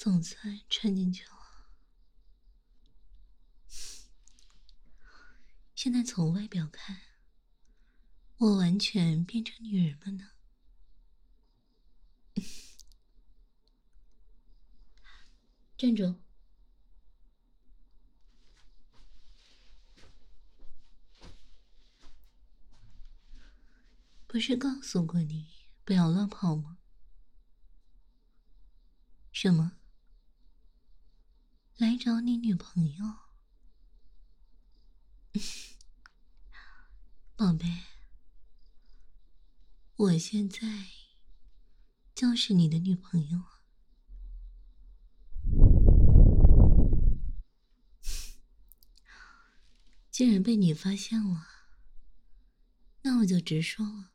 总算穿进去了。现在从外表看，我完全变成女人了呢。站住！不是告诉过你不要乱跑吗？什么？来找你女朋友？宝贝，我现在就是你的女朋友啊。既然被你发现了，那我就直说了。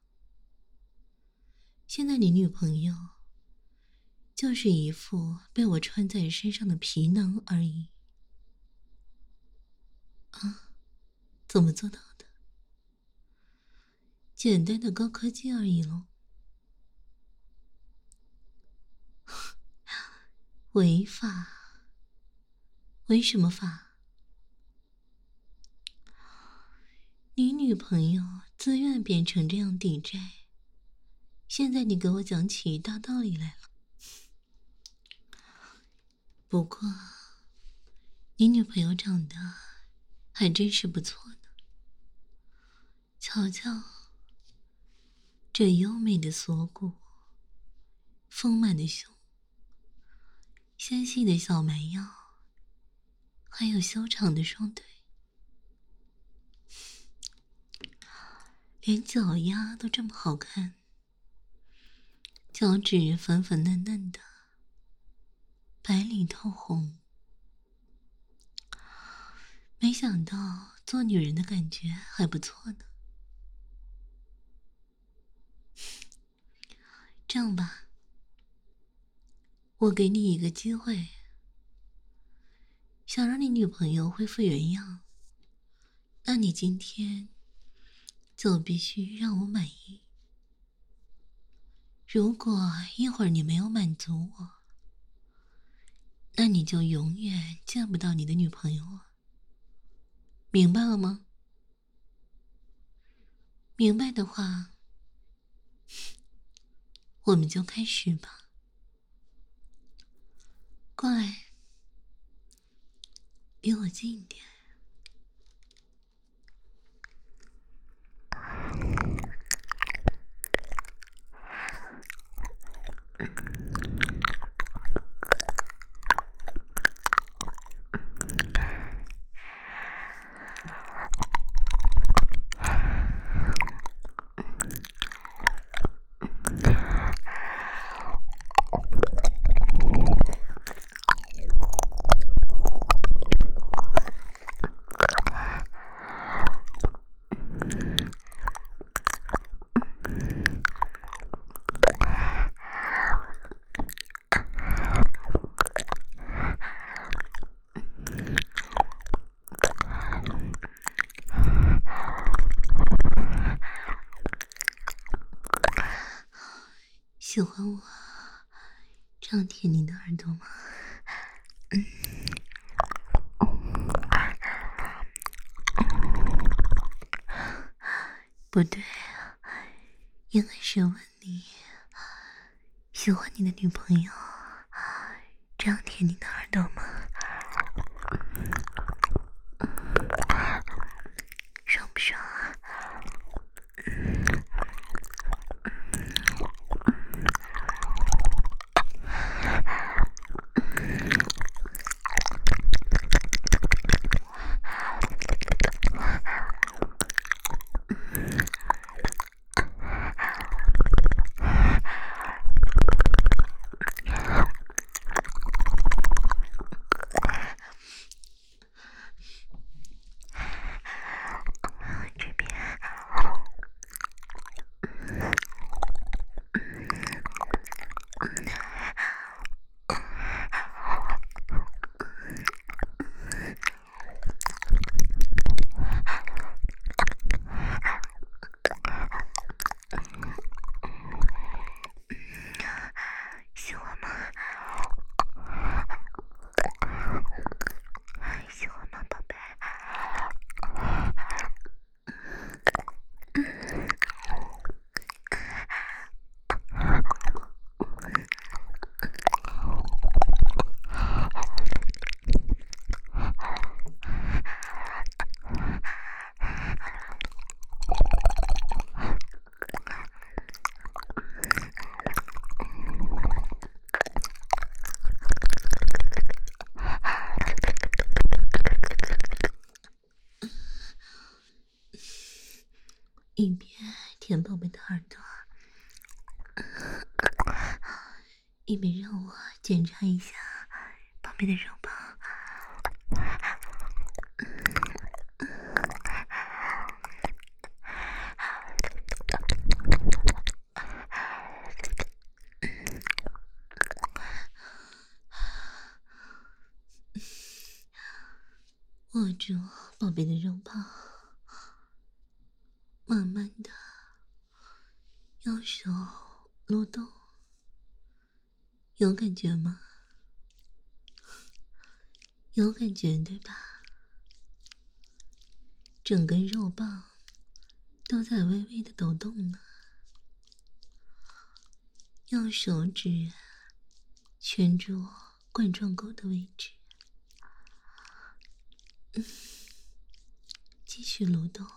现在你女朋友就是一副被我穿在身上的皮囊而已。啊，怎么做到的？简单的高科技而已咯。违法？违什么法？你女朋友自愿变成这样抵债，现在你给我讲起一大道理来了。不过，你女朋友长得还真是不错呢。瞧瞧，这优美的锁骨，丰满的胸，纤细的小蛮腰，还有修长的双腿，连脚丫都这么好看，脚趾粉粉嫩嫩的，白里透红。没想到做女人的感觉还不错呢。这样吧，我给你一个机会，想让你女朋友恢复原样，那你今天就必须让我满意。如果一会儿你没有满足我，那你就永远见不到你的女朋友了。明白了吗？明白的话，我们就开始吧。过来，离我近一点。喜欢我这样舔你的耳朵吗？不对，应该是问你喜欢你的女朋友这样舔你的耳朵吗？爽不爽啊？ 一边舔宝贝的耳朵，一边让我检查一下宝贝的肉棒。握住宝贝的肉棒，慢慢的用手撸动，有感觉吗？有感觉对吧？整根肉棒都在微微的抖动呢。用手指圈住冠状沟的位置，继续蠕动。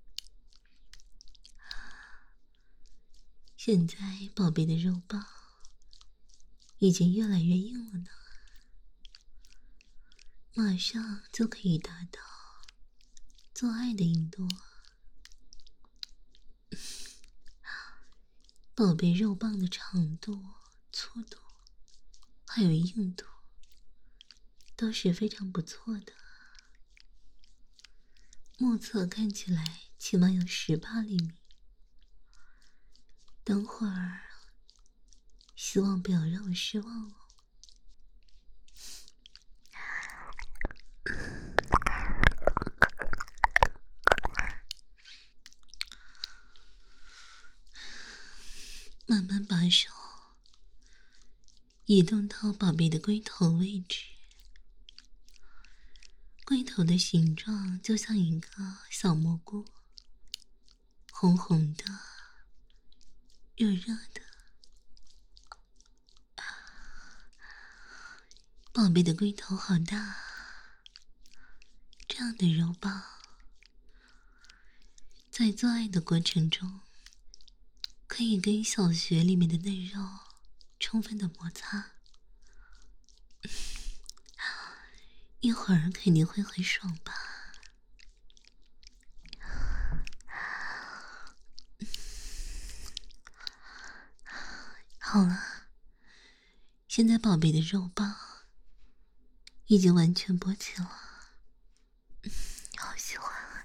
现在宝贝的肉棒已经越来越硬了呢，马上就可以达到做爱的硬度。宝贝肉棒的长度、粗度还有硬度都是非常不错的，目测看起来起码有18厘米。等会儿希望不要让我失望哦。慢慢把手移动到宝贝的龟头位置，龟头的形状就像一个小蘑菇，红红的，热热的。宝贝的龟头好大，这样的肉棒在做爱的过程中可以跟小穴里面的嫩肉充分的摩擦，一会儿肯定会很爽吧。好了，现在宝贝的肉棒已经完全勃起了，好喜欢啊。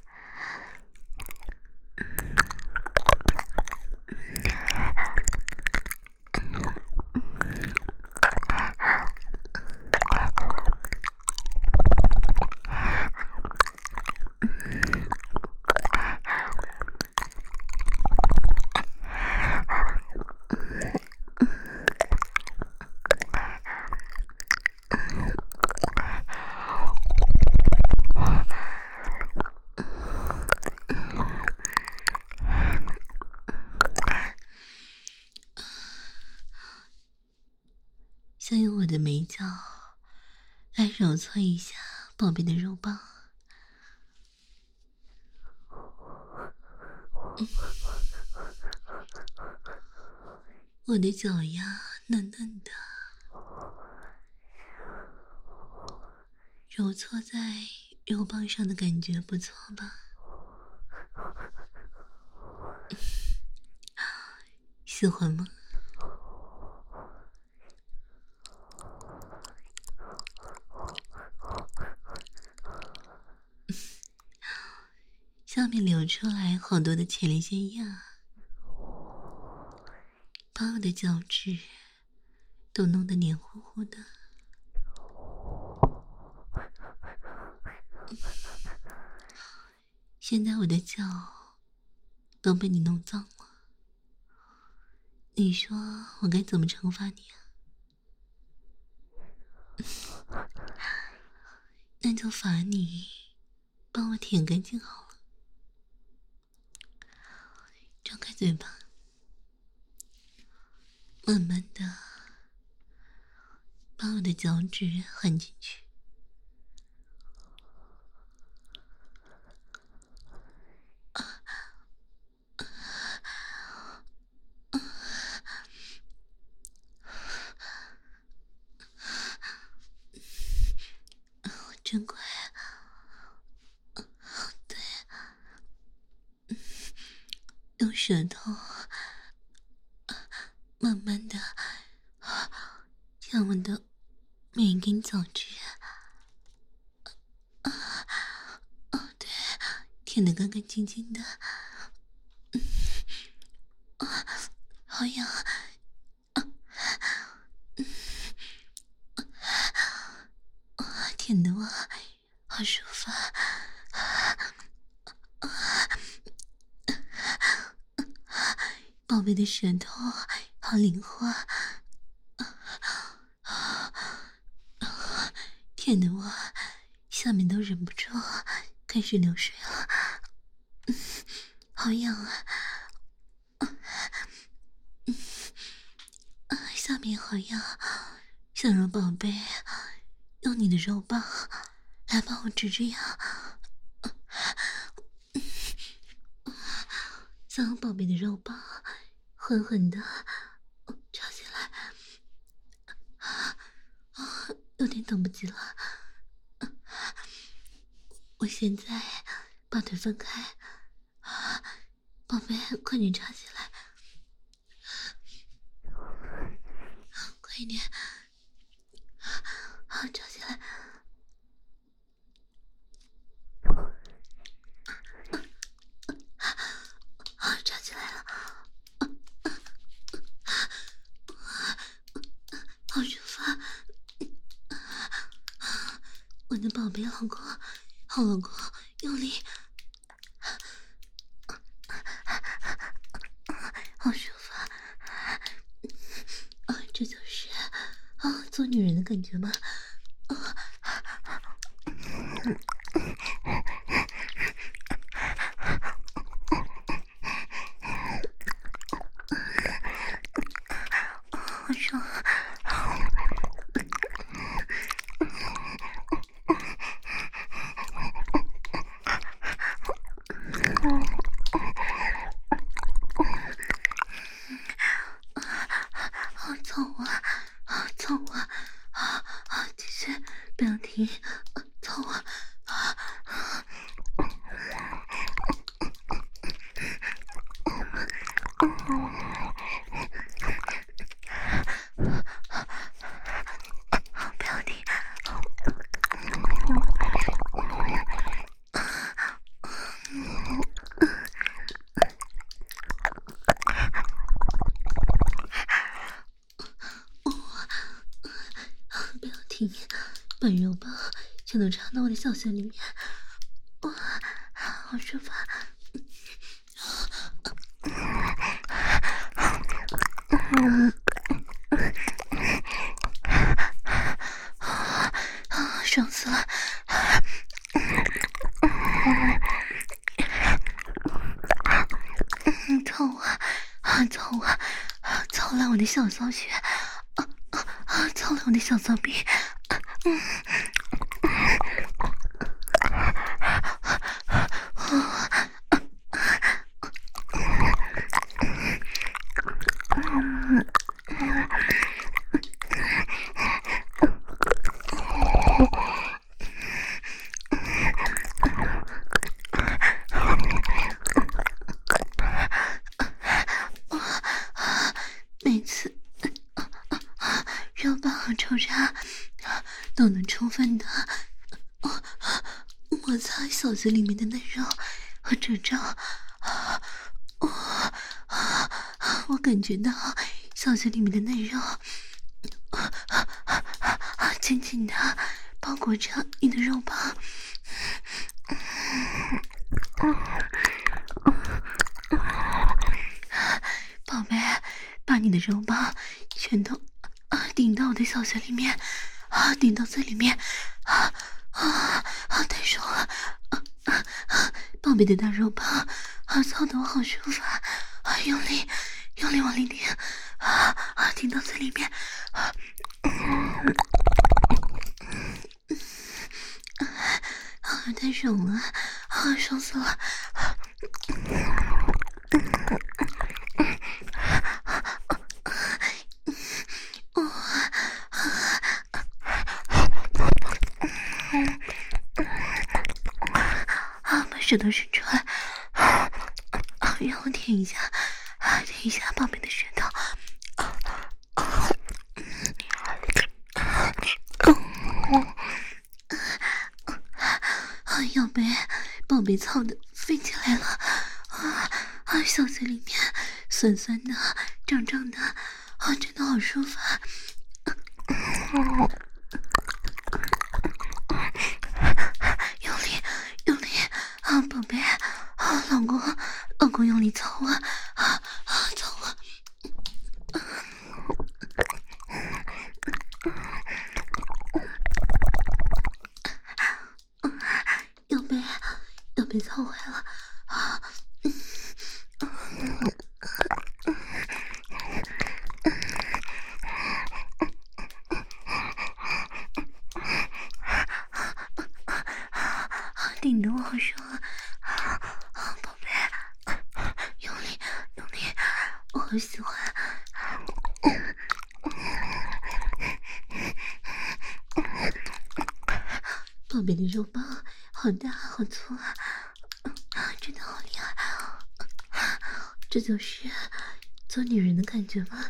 先用我的眉角来揉搓一下宝贝的肉棒。我的脚丫嫩嫩的，揉搓在肉棒上的感觉不错吧？喜欢吗？下面流出来好多的前列腺液啊，把我的脚趾都弄得黏糊糊的。现在我的脚都被你弄脏了，你说我该怎么惩罚你啊？那就罚你帮我舔干净好了。张开嘴巴，慢慢的把我的脚趾含进去。真乖，对， 舌头慢慢的将我的每根脚趾对，舔得干干净净的，好痒，舔得我好舒服宝贝的舌头好灵活，舔得我下面都忍不住开始流水了，好痒啊！下面好痒，想让宝贝用你的肉棒来帮我止止痒，想用宝贝的肉棒狠狠的插起来，有点等不及了。我现在把腿分开，宝贝，快点插起来，快一点，好，插起来。插起来了，好舒服啊！我的宝贝老公，好老公，用力，好舒服啊！这就是做女人的感觉吗？好爽！好痛啊！好痛啊！继续，不要停！痛啊！不要停！不要停！把肉棒全都插到我的小穴里面，哇，好舒服！爽死了！痛啊！痛啊！操烂我的小骚穴！操烂我的小骚逼！每次肉棒和抽插都能充分的摩擦小穴里面的嫩肉和褶皱，我感觉到小穴里面的嫩肉紧紧的包裹着你的肉棒，宝贝，把你的肉棒全都顶到我的小穴里面，顶到最里面，太爽了！宝贝的大肉棒，操得我好舒服啊！用力往里顶，顶到最里面，太爽了，爽死了！把舌头伸出来，让我舔一下。 被操的飞起来了，小嘴里面酸酸的、胀胀的，真的好舒服啊！用力，用力宝贝，老公用力操我，操我！要被操坏了啊！顶得我好爽啊！宝贝，用力，用力，我好喜欢。宝贝的肉棒好大好粗啊！真的好厉害啊！这就是做女人的感觉吗？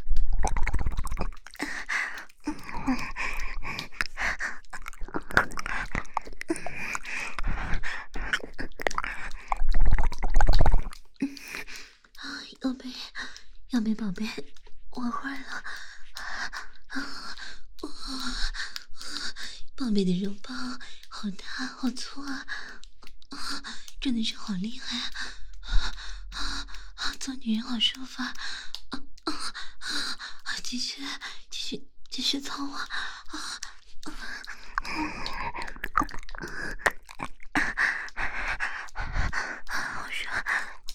要被宝贝玩坏了！宝贝的肉棒好大好粗啊！真的是好厉害啊！做女人好舒服啊！继续操我啊！好爽！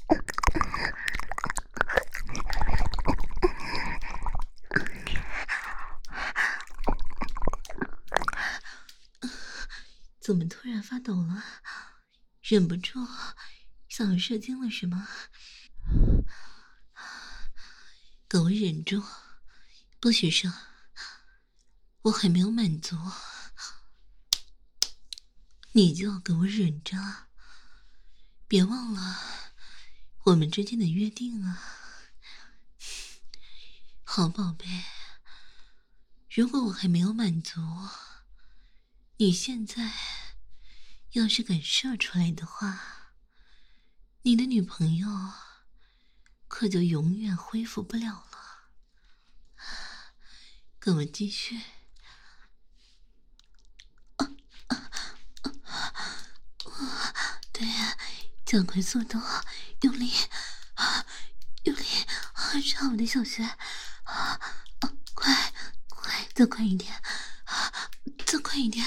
怎么突然发抖了？忍不住想要射精了是吗？给我忍住，不许射！我还没有满足，你就要给我忍着，别忘了我们之间的约定啊！好宝贝，如果我还没有满足，你现在要是敢射出来的话，你的女朋友可就永远恢复不了了。跟我继续。对，加快速度，用力，用力，上我的小穴，快，再快一点，再快一点，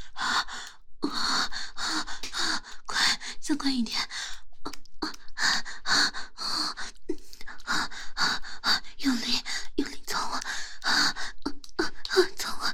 快，再快一点，用力，用力操我，操我！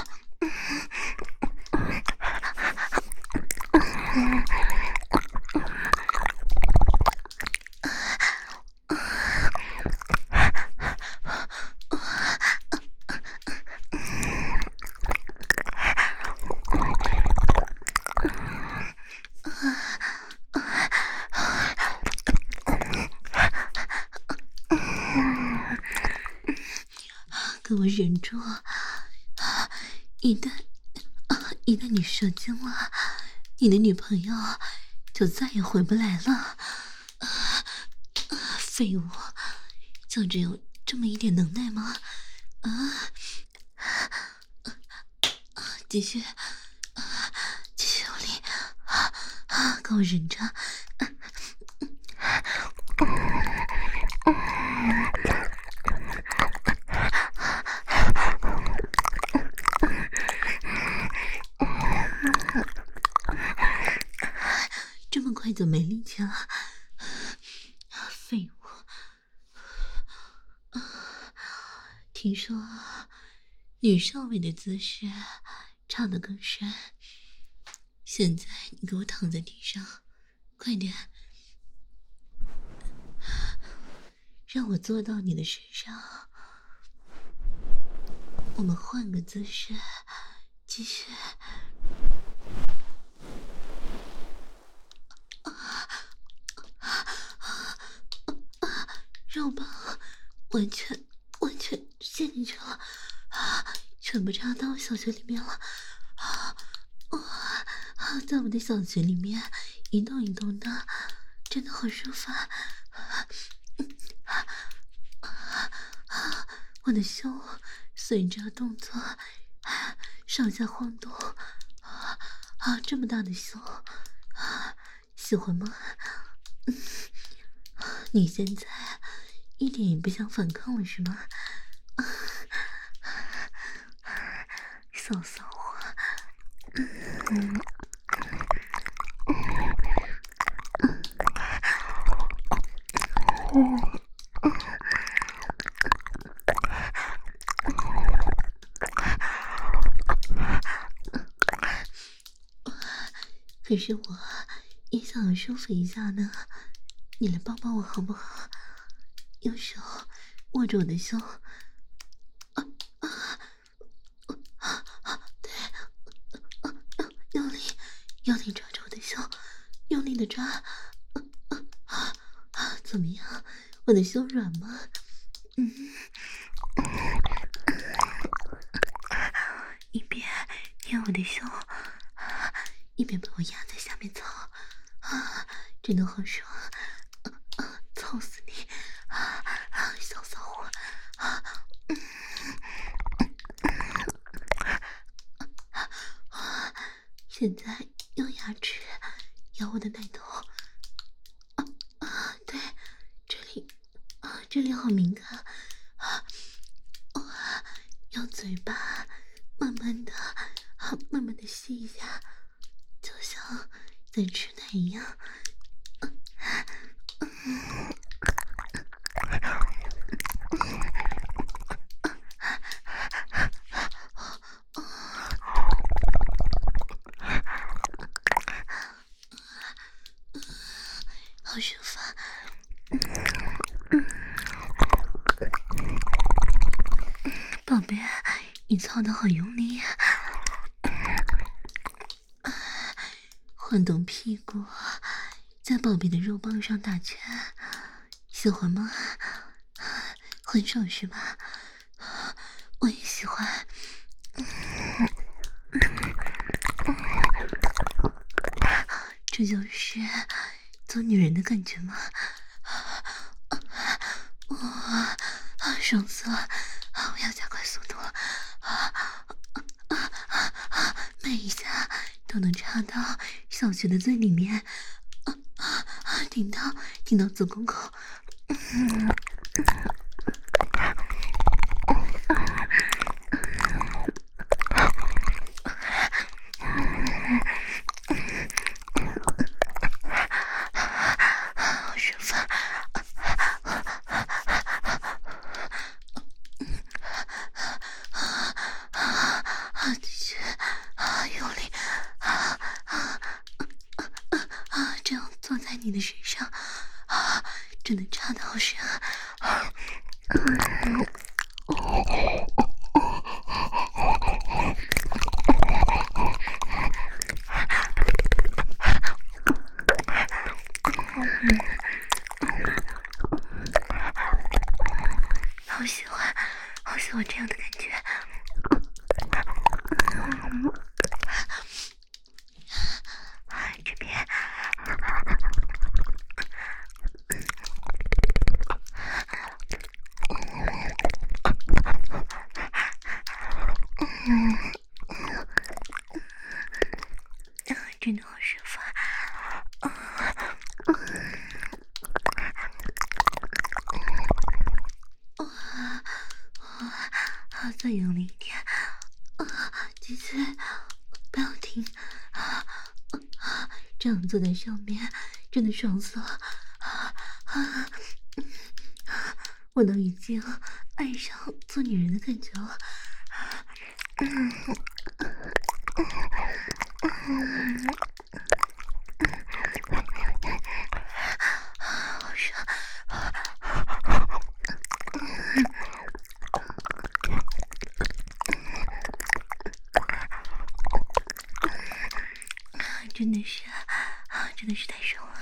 给我忍住！一旦你射精了，你的女朋友就再也回不来了。废物，就只有这么一点能耐吗？继续用力，给我忍着！这么快就没力气了，废物！听说女少尉的姿势差得更深，现在你给我躺在地上，快点，让我坐到你的身上，我们换个姿势，继续。肉棒完全陷进去了，全部插到我小穴里面了，在我的小穴里面一动一动的，真的好舒服啊！我的胸随着动作上下晃动，这么大的胸，喜欢吗？你现在一点也不想反抗了是吗？骚骚货，可是我也想要舒服一下呢，你来抱抱我好不好？用手握住我的胸，对，用力抓住我的胸，用力的抓，怎么样？我的胸软吗？一边捏我的胸，一边把我压在下面操，真的好爽，操死你，小骚货，现在用牙齿咬我的奶头，对，这里好敏感，用嘴巴慢慢的吸一下，就像在吃奶一样。好舒服啊！宝贝，你操得好用力呀！晃动屁股，在宝贝的肉棒上打拳，喜欢吗？很爽是吧？我也喜欢。这就是做女人的感觉吗？爽死了！我要加快速度了，每一下都能插到小穴的最里面，顶到子宫口。好舒服！继续用力这样坐在你的身上真的插得好深好喜欢这样的感觉。这边真的好舒服再用力一点继续不要停这样坐在上面真的爽死了我都已经爱上做女人的感觉了好爽真的是太爽了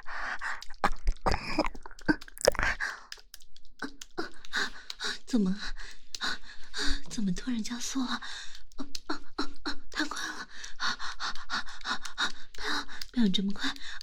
怎么突然加速了太快了不要这么快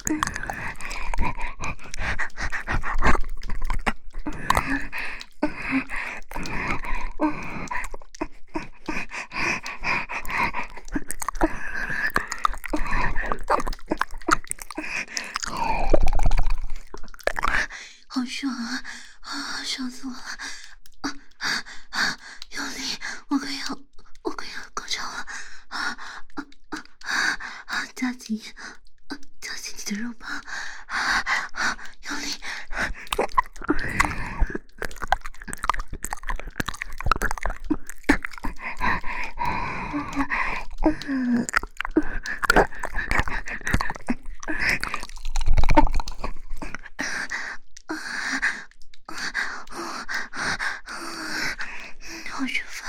好爽啊！啊，爽死我了！用力，我快要高潮了！夹紧，夹紧你的肉棒！用力！好舒服！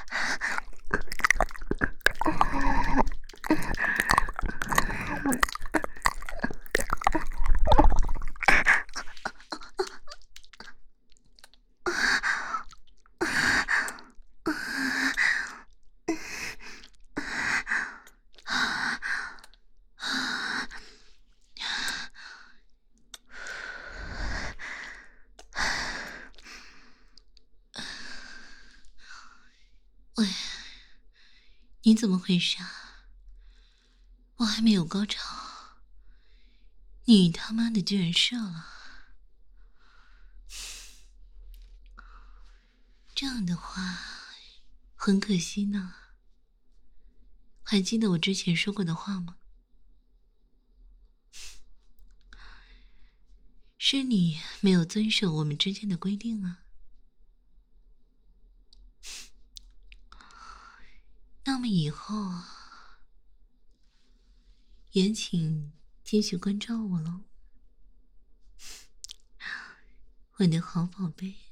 喂，你怎么回事啊？我还没有高潮，你他妈的居然射了！这样的话很可惜呢。还记得我之前说过的话吗？是你没有遵守我们之间的规定啊。那么以后也请继续关照我喽，我的好宝贝。